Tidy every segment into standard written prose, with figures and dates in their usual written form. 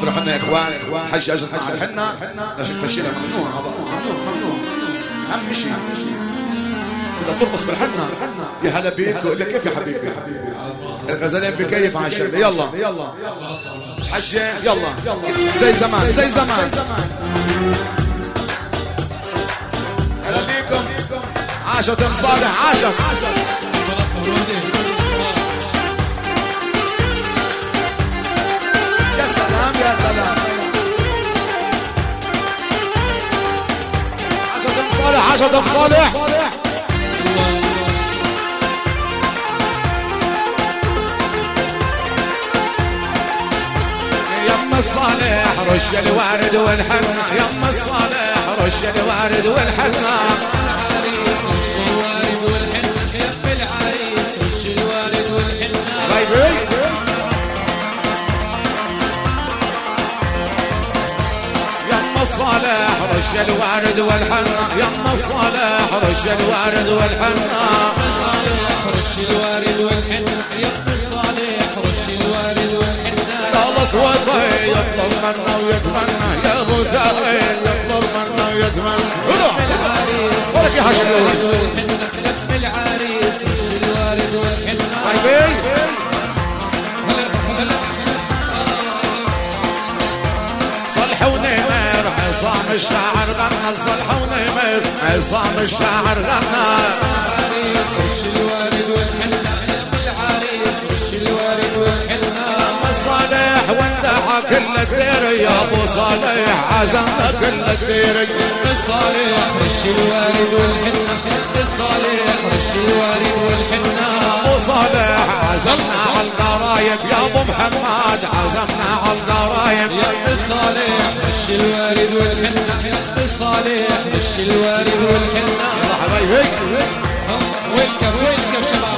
حضروا حنا يا اخوان، حجاجة مع الحنة نشك فشيلة ممنوع، ممنوع اهم شيء بدها ترقص بالحنة. يا هلا بيك، يقول لك كيف يا حبيبي؟ الغزالين بكيف على الشغل. يلا حجة يلا زي زمان زي زمان. هلا بيكم، عاشت ام صالح عاشت. يا سلام يا سلام. عاشت ام صالح عاشت ام صالح. يم الصالح رش الوارد والحنة، يم الصالح رش الوارد والحنة. العريس رش الوارد والحنة، يم العريس رش الوارد والحنة. يم الصالح رش الوارد والحنة، يم الصالح رش الوارد والحنة. الصالح رش الوارد والحنة، يم الصالح رش الوارد والحنة. خلص وطي يطلب منا ويتمنى، يا ابو ثاوين يطلب منا ويتمنى. روح ولك يا حشد والحنة، يم العريس رش الوارد والحنة. صلح ونمر عصام الشاعر غنى، صلح ونمر عصام الشاعر غنى. العريس رش الوارد والحنة، يم العريس رش الوارد والحنة. صالح وندعى كل الدير، يا ابو صالح عزمنا كل الدير. صالح رش الوارد والحنة، صالح رش الوارد والحنة. ابو صالح عزمنا على القرايب، يا ابو محمد عزمنا على القرايب. يا صالح رش الوارد والحنة، يا صالح رش الوارد والحنة. يلا حبايبي ويلكم شباب.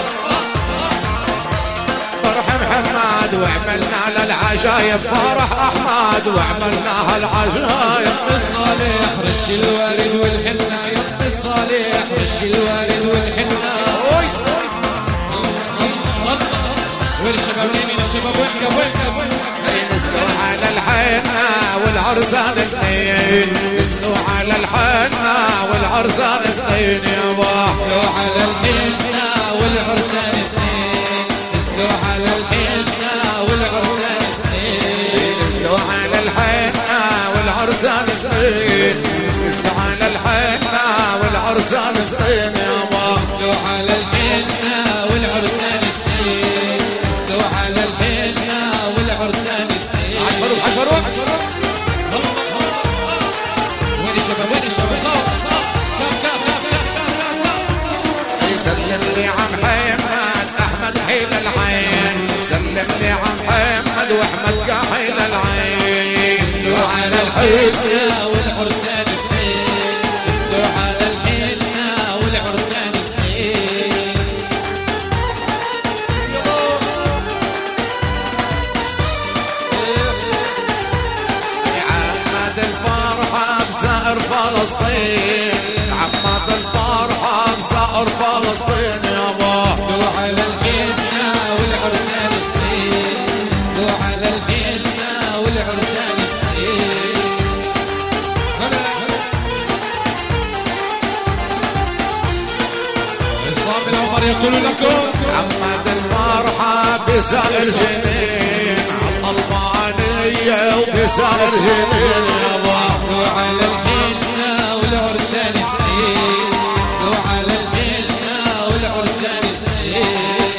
فرح محمد وعملنا للعجايب، فرح احمد وعملناها العجايب. صالح رش الوارد والحنة، يا صالح رش الوارد والحنة. وين الشباب؟ وين الشباب؟ ويلكم نزلوا على الحنة والعرسان اثنين، نزلوا على الحنة والعرسان اثنين. يابا نزلوا على الحنة والعرسان اثنين، نزلوا على الحنة والعرسان اثنين. نزلوا على الحنة والعرسان اثنين، نزلوا على الحنة والعرسان اثنين. يابا نزلوا على الحنة والعرسان اثنين، نزلوا على الحنة والعرسان اثنين. عشرون وين الشباب؟ وين الشباب؟ سلم لي عم حمد احمد حيل العين، سلم لي عم حمد واحمد كحيل العين. نزلوا على الحنة والعرسان اثنين، نزلوا على الحنة والعرسان اثنين. عمد الفرحة بسائر فلسطين، عمد الفرحة بسائر فلسطين. يابا نزلوا على الحنة والعرسان اثنين، نزلوا على الحنة والعرسان اثنين. عصام العمر يقول لكم عمد الفرحة بسائر جنين، على الألبانية وبسائر جنين. يابا نزلوا على الحنة والعرسان اثنين، نزلوا على الحنة والعرسان اثنين.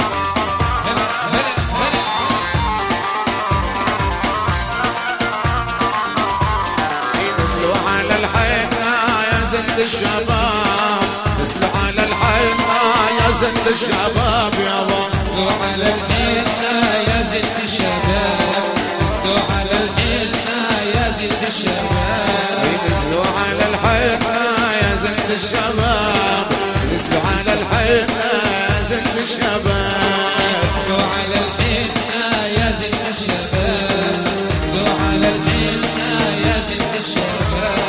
نزلوا على الحنة يا زند الشباب، نزلوا على الحنة يا زند الشباب. يابا نزلوا على الحنة يا زند الشباب، نزلوا على الحنة يا زند الشباب. نزلوا على الحنة يا زند الشباب، نزلوا على الحنة يا زند الشباب. نزلوا على الحنة يا زند الشباب، نزلوا على الحنة يا زند الشباب.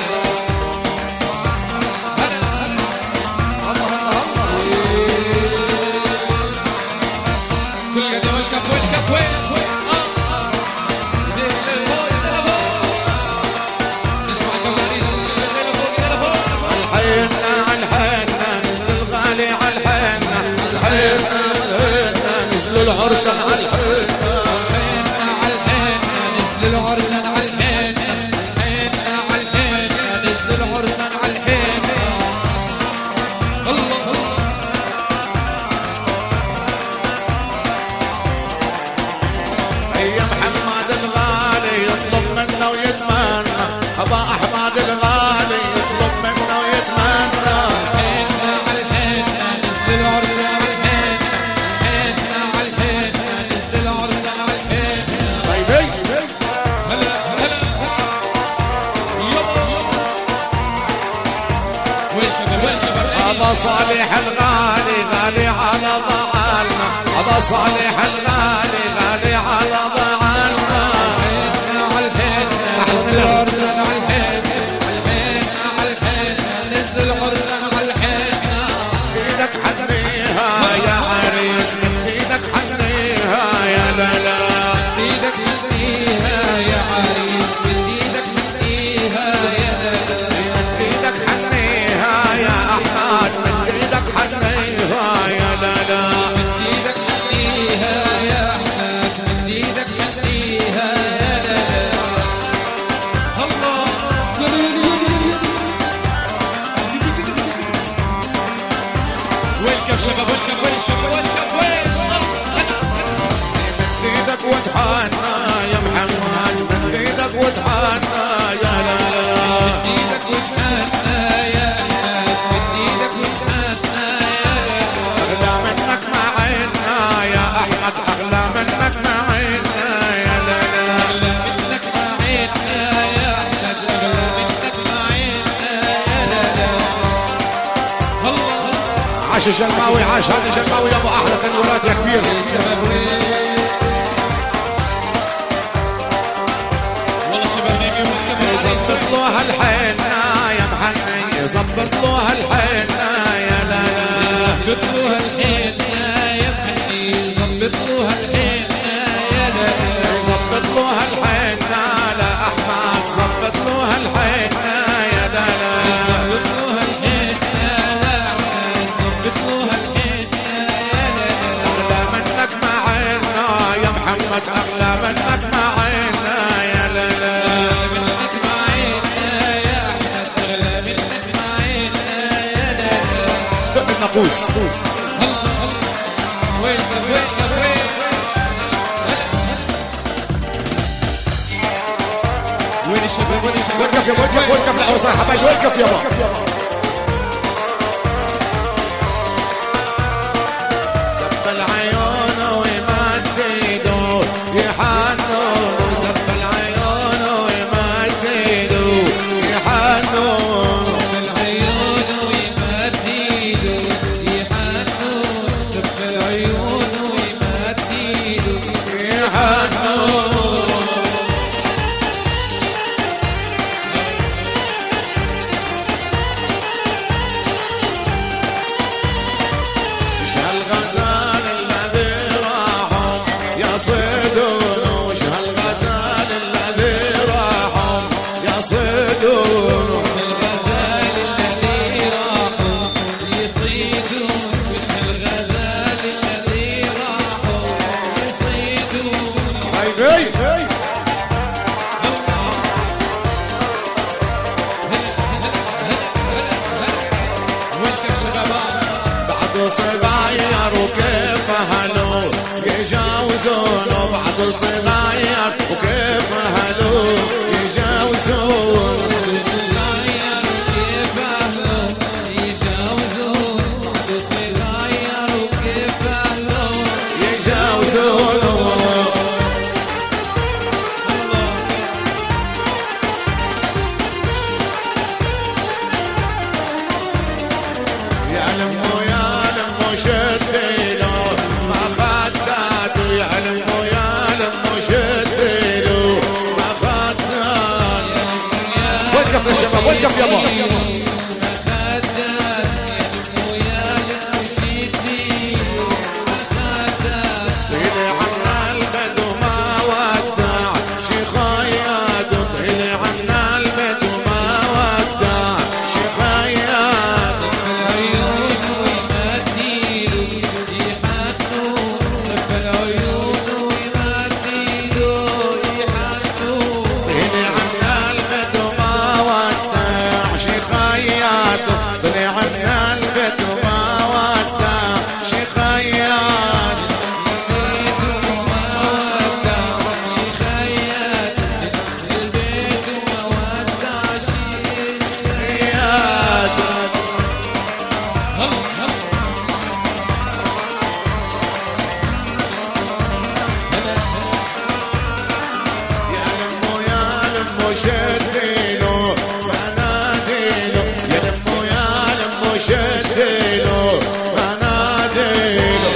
كل العرسان على الحنة على الحنة نزل العرسان على الحنة على الحنة نزل العرسان على الحنة الله يا محمد الغالي يطلب منا ويتمنى هذا احمد الغالي يطلب منا ويتمنى على الحنة نزل العرسان على الحنة على الحنة نزل العرسان على الحنة طيبي هلا هلا يلا وين شباب وين شباب هذا صالح الغالي غالي على ضعالنا هذا صالح الغالي غالي على ضعالنا على الحنة نزل العرسان على الحنة على الحنة نزل العرسان على الحنة ايدك حنيها يا عريس من ايدك حنيها يا لالا ايدك حنيها يا عريس من ايدك حنيها يا لالا من ايدك حنيها يا احمد من ايدك حنيها يا لالا من ايدك حنيها يا احمد من ايدك حنيها يا لالا الله ويلكم شباب ويلكم ويلكم من ايدك وتحنى يا محمد من ايدك وتحنى يا لالا ايدك وتحنى يا احمد من ايدك وتحنى يا لالا اغلى منك معنا يا احمد اغلى منك معنا يا لالا أغلى منك معينا يا أحمد أغلى منك معينا يا لالا الله عاش الجلماوي عاش هذا الجلماوي يا ابو احلى تنورات يا كبير شباب والله شباب نيمي يظبط له هالحنة يا محني يظبط له هالحنة يا لالا زبط له الحنة يا محني زبط له الحنة يا لالا يظبط له هالحنة لا احمد ظبط له هالحنة يا لالا زبط له الحنة لا أحمد زبط له الحنة يا لالا اغلى منك معنا يا محمد اغلى منك معنا يا لالا منك معينا يا أحمد أغلى منك معينا يا لالا دق الناقوس ويلكم ويلكم وين الشباب وين الشباب وقف يا وقف وقف العرسان حبايبي وقف يابا سب العيون ويمد ايده يحنون سب العيون ويمد ايده يحنون العيون ويمد ايده يحنون سب العيون ويمد ايده يحنون وش هالغزال الذي راحوا يصيدون وش هالغزال الذي راحوا يصيدون الغزال الذي راحوا يصيدون وش الغزال الذي راحوا يصيدون حبيبي ويلكم شباب بعد صغير وكيف هلو يجاوزون بعد صغير وكيف هلو يجاوزون صغير وكيف أهله يجاوزون بعد صغير وكيف أهله يجاوزون يا لمو يا لمو شديلو ما خداتو يا لمو يا لمو شديلو ما خداتو وقف للشباب وقف يابا طيلي عنا البدو ما ودع شي خياط طيلي عنا البدو ما ودع شي خياط العيون ويمديله يحنون سب العيون شديله بناديله يا لمو يا لمو شديله بناديله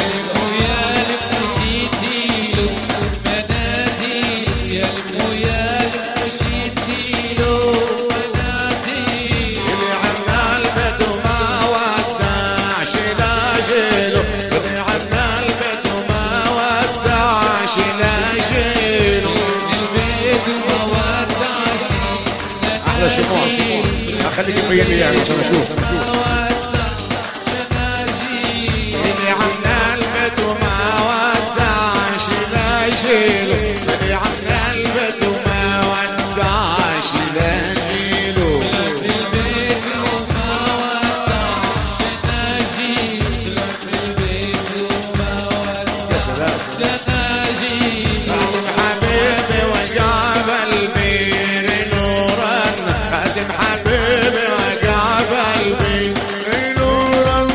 شموع خليك تبين لي يعني عشان اشوف اللي عنا البيت وما ودعش لا يشيله اللي عنا البيت وما ودعش لا يشيله البيت وما ودعش لا يشيله البيت وما ودعش يا سلام خاتم حبيبي وجاب البير نورا خاتم حبيبي وجاب البير نورا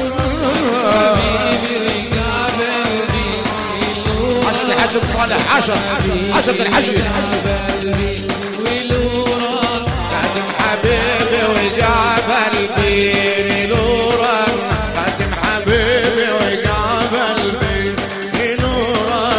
عشرة الحجر صالح عشرة الحجر خاتم حبيبي وجاب البير نورا خاتم حبيبي وجاب البير نورا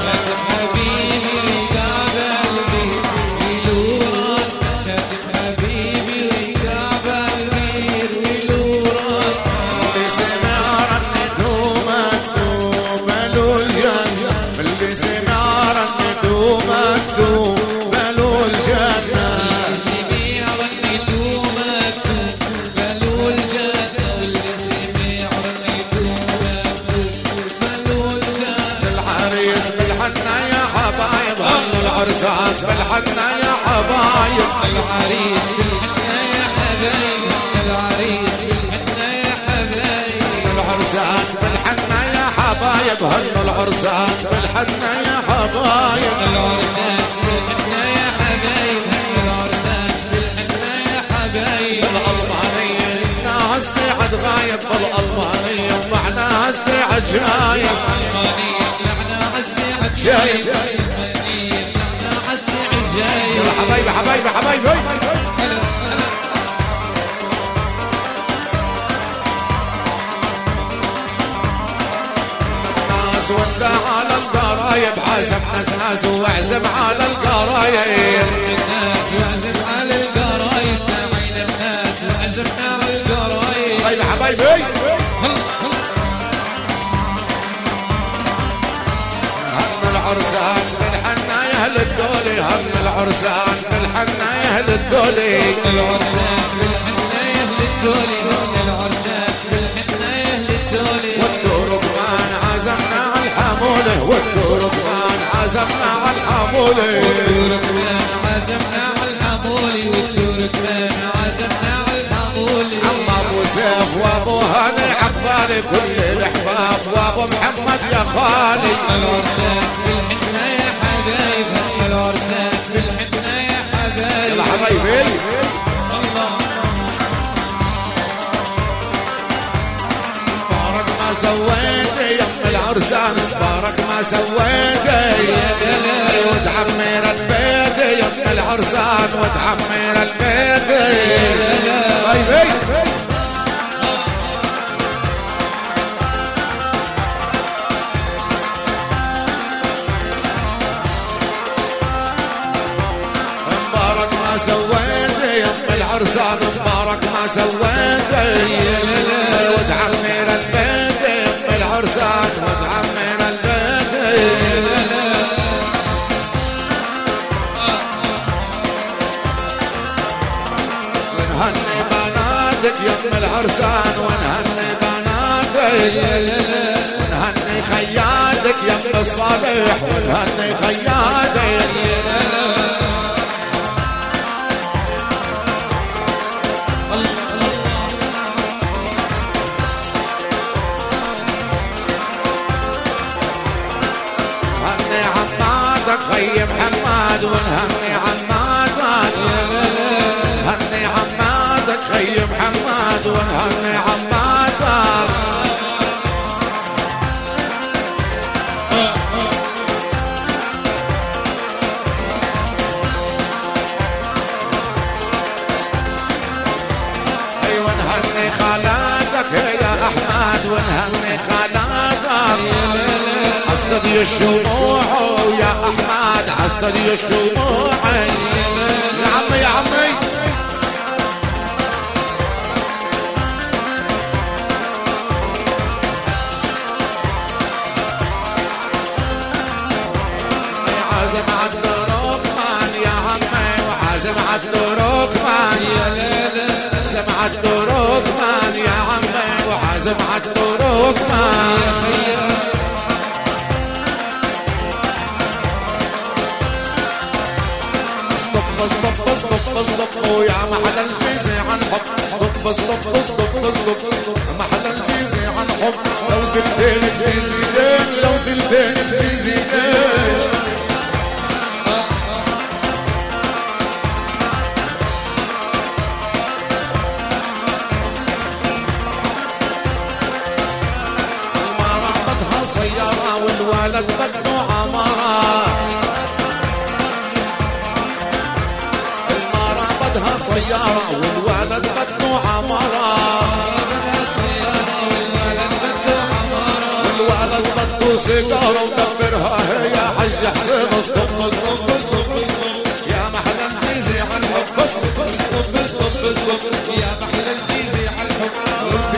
العرسان بالحنة يا حبايب العريس بالحنة يا حبايب العريس بالحنة يا حبايب العرسان بالحنة يا حبايب هن العرسان بالحنة يا حبايب العرسان بالحنة يا حبايب العرسان بالحنة يا حبايب الألمانية معناها السعد غايب بالألمانية معناها السعد جايب معناها السعد جايب يلا حبايبي حبايبي حبايبي الناس وانت على القرايب عزمنا ناس واعزم على القرايب الناس واعزم على القرايب تعين الناس واعزمنا على القرايب حبايبي حبايبي هم العرسان بالحنة يا اهل الدولي هم العرسان بالحنة يا اهل الدولي العرسان بالحنة يا اهل الدولي العرسان بالحنة يا اهل الدولي والتركمان عزمنا على الحمولة والتركمان عزمنا على الحمولة والتركمان عزمنا على الحمولة والتركمان عزمنا على الحمولة عم ابو سيف وابو هاني عقبالي كل الاحباب وابو محمد يا خالي العرسان بالحنة يا حبايب العرسان بالحنة يا حبايب يلا حبايبي بارك ما سويتي يم العرسان بارك ما سويتي وتعمر البيت يم العرسان وتعمر البيت حبايبي سويتي يم العرسان مبارك ما سويتي وتعمر البيت يم العرسان وتعمر البيت ونهني بناتك يم العرسان ونهني بناتك ونهني خياتك يم الصبيح ونهني خياتك خي محمد ونهني عماتك هني عماتك خي محمد ونهني عماتك عسكري الشموع ويا احمد عسكري الشموع يا عمي يا عمي عازم عالدروكمان يا عمي وعازم عالدروكمان يا ليلى عازم عالدروكمان يا عمي وعازم عالدروكمان اصطب ويا محل الجيزي عن حب اصطب محل الجيزي عن حب لو ثلثين الجيزيين لو ثلثين الجيزيين المرأة سيارة والولد بده عمارة سيارة والولد بده عمارة والولد بده سيجارة ودبرها هي حج حسين اصطب يا محل الجيزي على الحب اصطب يا محل الجيزي على الحب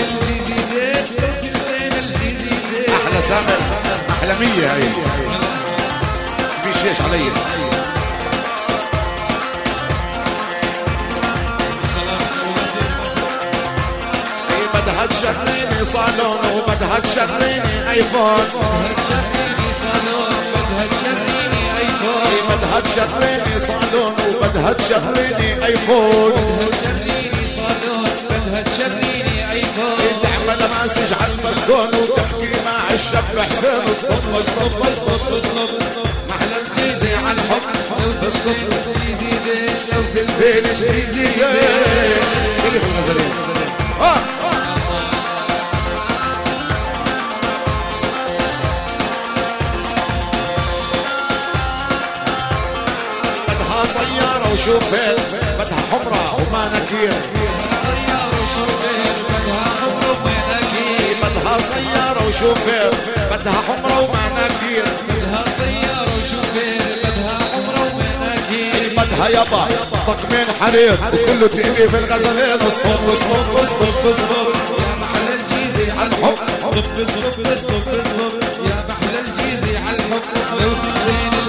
احلى سامر احلى مية هي في شيش علي تشتريني صالون وبدها تشتريني ايفون بدها تشتريني صالون وبدها تشتريني ايفون تعمل مسج على البلكون وتحكي مع الشاب حسين اصطب محل الجيزي على الحب اصطب لو ثلثين الجيزيين اللي في الغزلين سيارة وشوفير بدها حمرة وماناكير سيارة وشوفير بدها حمرة وماناكير بدها سيارة وشوفير بدها حمرة وماناكير بدها سيارة وشوفير بدها حمرة وماناكير بدها يابا طقمين حرير وكله تقلي في الغزلين اصطب يا محل الجيزي على الحب اصطب يا محل الجيزي على الحب لو تبين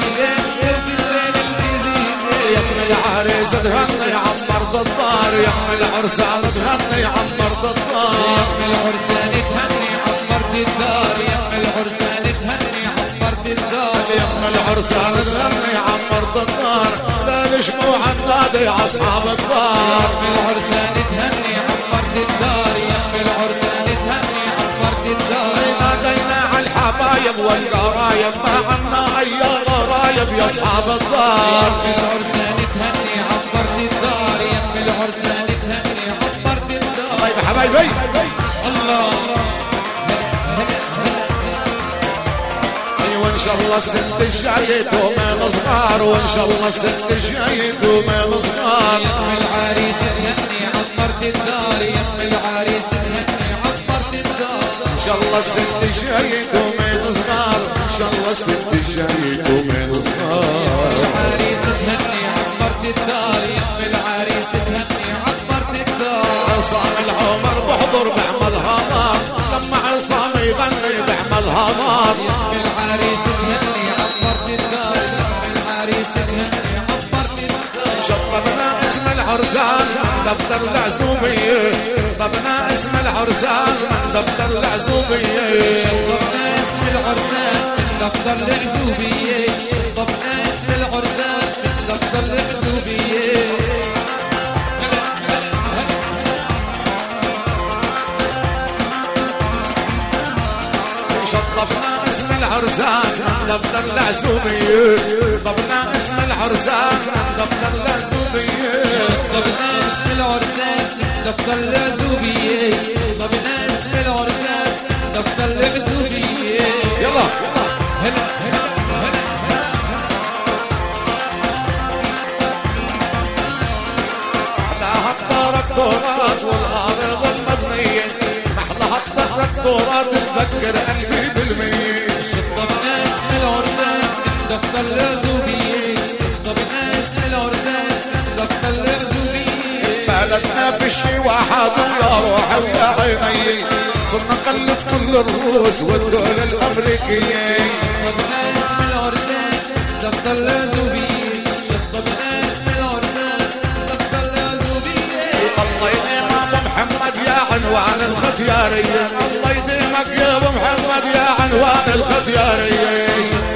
العريس تهني عمر الدار يا ام العرسان تهني عمر الدار يا ام العرسان تهني عمر الدار يا ام العرسان تهني عمر الدار يا ام العرسان تهني عمر الدار لا لشموع النادي اصحاب الدار يا ام العرسان تهني عمر الدار يا ام العرسان تهني عمر الدار نادينا على الحبايب والقرايب ما عنا اي غرايب يا اصحاب الدار يا ام العرسان تهني عبرت الدار يا ام العرسان تهني عبرت الدار طيب حبايبي الله ايوه ان شاء الله الست الجاية ومن صغار وان شاء الله الست الجاية ومن صغار يا ام العريس تهني عبرت الدار يا ام العريس تهني عبرت الدار ان شاء الله الست الجاية ومن صغار ان شاء الله الست الجاية ومن صغار العريس تهني الدار يا ام العريس تهني عبرت الدار عصام العمر بحضر بعمل هامار لما عصام يغني بعمل هامار يا ام العريس تهني عبرت الدار يا ام العريس تهني عبرت الدار شطبنا اسم العرسان من دفتر العزوبية طبنا اسم العرسان من دفتر العزوبية طبنا اسم العرسان من دفتر العزوبية طبنا اسم العرسان من دفتر العزوبية شطبنا اسم العرسان من دفتر العزوبية طبنا اسم العرسان من دفتر العزوبية طبنا اسم العرسان من دفتر العزوبية طبنا اسم العرسان من دفتر العزوبية يلا هلا هلا التراكتورات والأرض المبنية محلها التراكتورات تذكر قلبي بالمية بلدنا في شي واحد ويا روحي ويا عيني صرنا نقلد كل الروس والدول الامريكيه. الله يديمك محمد يا عنوان الختياريه، الله يديمك يا ابو محمد يا عنوان الختياريه.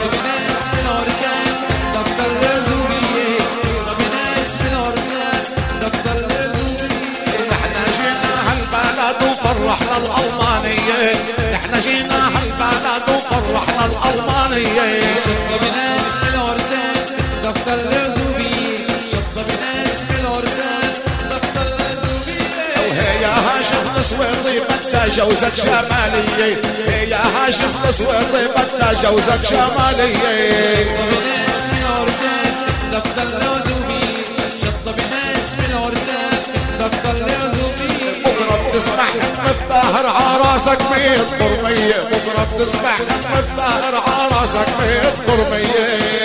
وفرحنا الألمانية، احنا جينا هالبلد وفرحنا الألمانية. شطة بناس في العرسان دفتر العزوبية، شطة بناس في العرسان دفتر العزوبية. وهي يا هاشم السويطي بدها جوزك شمالية، هي يا هاشم السويطي بدها جوزك شمالية. شطة بناس في العرسان دفتر العزوبية، شطة بناس في العرسان دفتر العزوبية. بتسمع ام الثاهر عراسك 100 قرمية، بكرة بتسمع ام الثاهر عراسك 100 قرمية.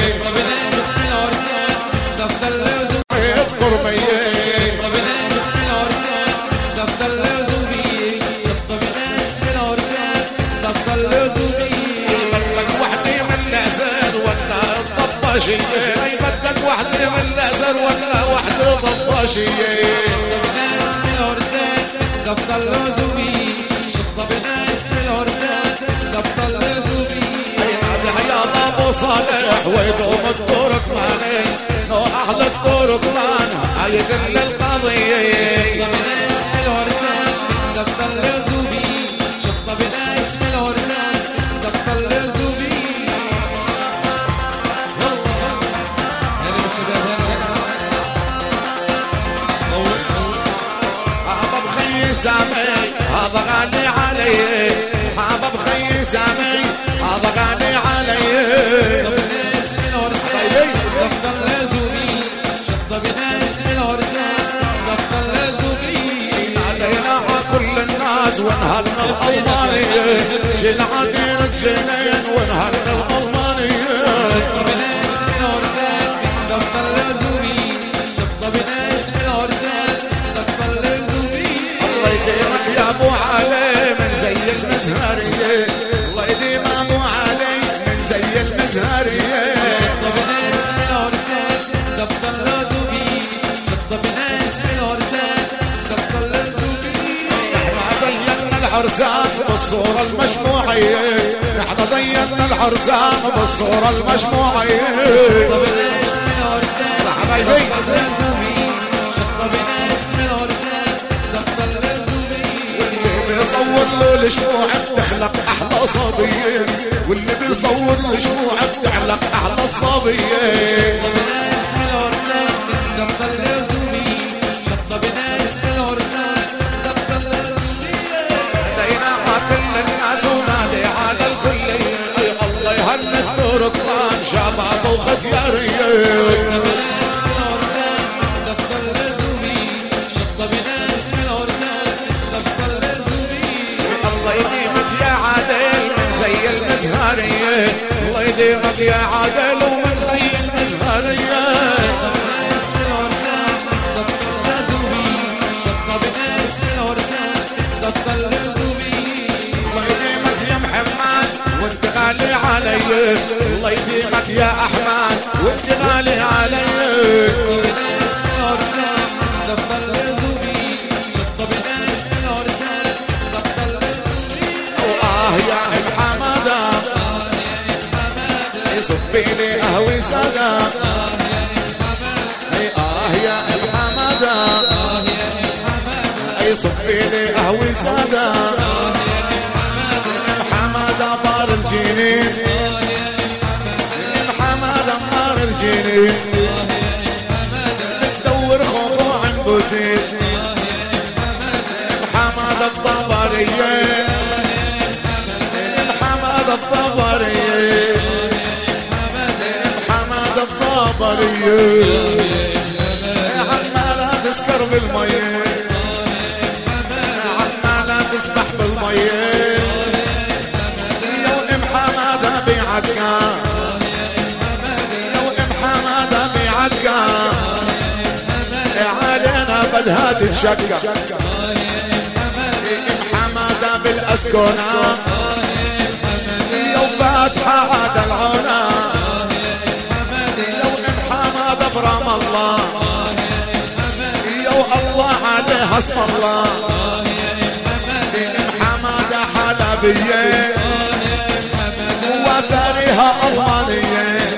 100 قرمية. بدك وحدة من العزال ولا الطباشية، بدك وحدة من العزال ولا وحدة طباشية. دفتر العزوبية، شطة بناس في العرسان دفتر العزوبية. ينادي يا ابو صالح ويدوم التركماني، لو اهل التركمان يقل القضية. شطة بناس في العرسان دفتر العزوبية، شطة بناس في العرسان دفتر العزوبية. يلا هلا بالشباب هلا سامي هذا غالي علي، حابب خي سامي هذا غالي علي. بناس في العرسان دفتر العزوبية، شطة بناس في العرسان دفتر العزوبية. نادينا كل الناس ونهرنا الألمانية، جينا عدينك جينين ونهرنا الألمانية. شطة بناس في العرسان دفتر العزوبية، شطة بناس في العرسان دفتر العزوبية. الله يديمك يا ابو علي من زي المزهرية، الله يديم ابو علي من زي المزهرية. شطة بناس في العرسان دفتر العزوبية، شطة بناس في العرسان دفتر العزوبية. نحن زينا العرسان بالصورة المجموعية، نحن زينا العرسان بالصورة المجموعية. شطة بناس في العرسان حبايبي دفتر العزوبية، شطة بناس في العرسان دفتر العزوبية. واللي بيصور له الشموع بتخلق احلى صبية، واللي بيصور له الشموع بتخلق احلى صبية. شطة بناس في العرسان دفتر العزوبية، شطة بناس في العرسان دفتر العزوبية. نادينا على كل الناس ونادي على الكلية، الله يهني التركمان شباب وختيارية. شطة بناس في العرسان دفتر العزوبية، شطة بناس في العرسان دفتر العزوبية. الله يديمك يا عادل من زي المزهرية، الله يديمك يا عادل ومن زي المزهرية. شطة بناس في العرسان دفتر العزوبية، شطة بناس في العرسان دفتر العزوبية. الله يديمك يا محمد وانت غالي علي، الله يديمك يا احمد وانت غالي علي. شطة بناس في العرسان دفتر العزوبية، شطة بناس في العرسان دفتر العزوبية. يا ام حماده يصبي لي قهوي ساده، يا ام حماده يصبي لي قهوي ساده. ام حماده بار الجنين، ام حماده بار الجنين بتدور خوفه عن بوتين. ام حماده الطبريه، حماد الطبرية، حماد الطبرية. عمالة تسكر بالمية، عمالة تسبح بالمية. يا ام حمادة بعكا، بعدها تتشكر حمادة بالأسكونة يا وفاتحة عاد العنا لو حمادة برام الله يا الله عليها اسم الله حمادة حلبية وثانيها ألمانية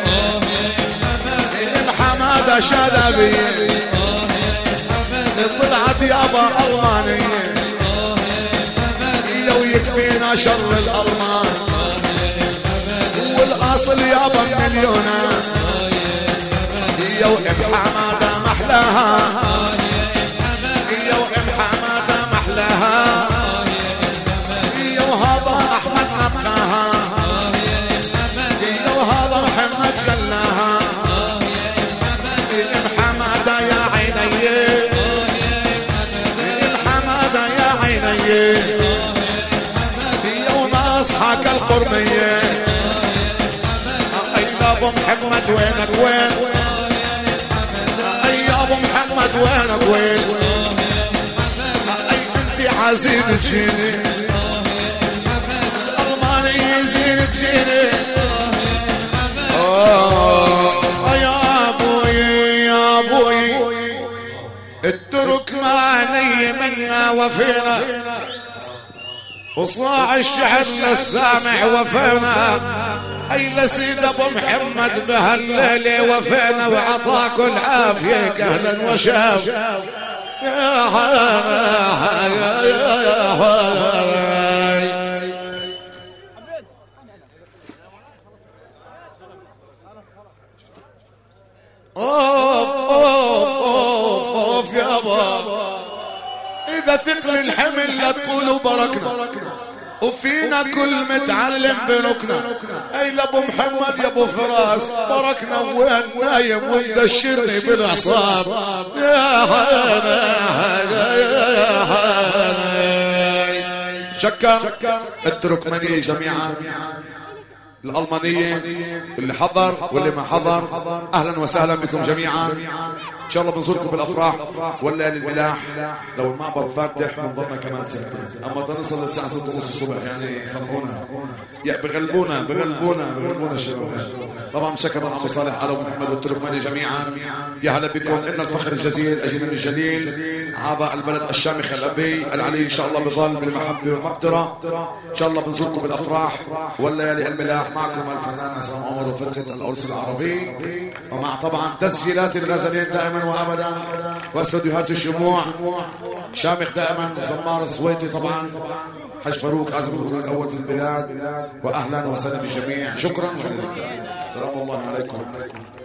حمادة شلبية طلعت يابا ألمانية لو يكفينا شر الألمان والأصل يابا مليونة يا وإم حمادة محلاها يا وإم حمادة محلاها يا وهذا أحمد نبقاها يا وهذا محمد جلاها إم حمادة يا عيني إم حمادة يا عيني يا وناصحك القرمية أي أبو محمد وينك وين أي أبو محمد وينك وين أي أنت عزيز تجيني الألماني زين تجيني يا أبوي يا أبوي الترك معني منا وفينا وصاع الشعر للسامع وفينا اي لسيد ابو محمد بهالليله وفينا وعطاك العافيه كهلا وشاف يا اوف يا بابا اذا ثقل الحمل لا تقولوا بركنا وفينا كل متعلم بنكنا اي لابو محمد يا ابو فراس بركنا وين نايم ومدشرني بالاعصاب يا شكر التركمانية جميعا الألمانية اللي حضر واللي ما حضر أهلا وسهلا بكم جميعا إن شاء الله بنزوركم بالأفراح والليالي الملاح لو المعبر فاتح بنضلنا كمان ساعتين أما تنصل للساعة 6:30 الصبح يعني يصلحونا بغلبونا الشباب طبعا شكرا أبو صالح على محمد والتركماني جميعا يا هلا بكم إن الفخر الجزيل أجل الجليل هذا البلد الشامخ الأبي العلي إن شاء الله بظل بالمحبة والمقدرة إن شاء الله بنزوركم بالأفراح والليالي الملاح معكم الفنان عصام عمر وفرقة الأرس العربي ومع طبعا تسجيلات الغزلين دائما وابدا واستوديوهات الشموع شامخ دائما زمار السويدي طبعا حج فاروق عازف الغناء الاول في البلاد واهلا وسهلا بالجميع شكرا سلام الله عليكم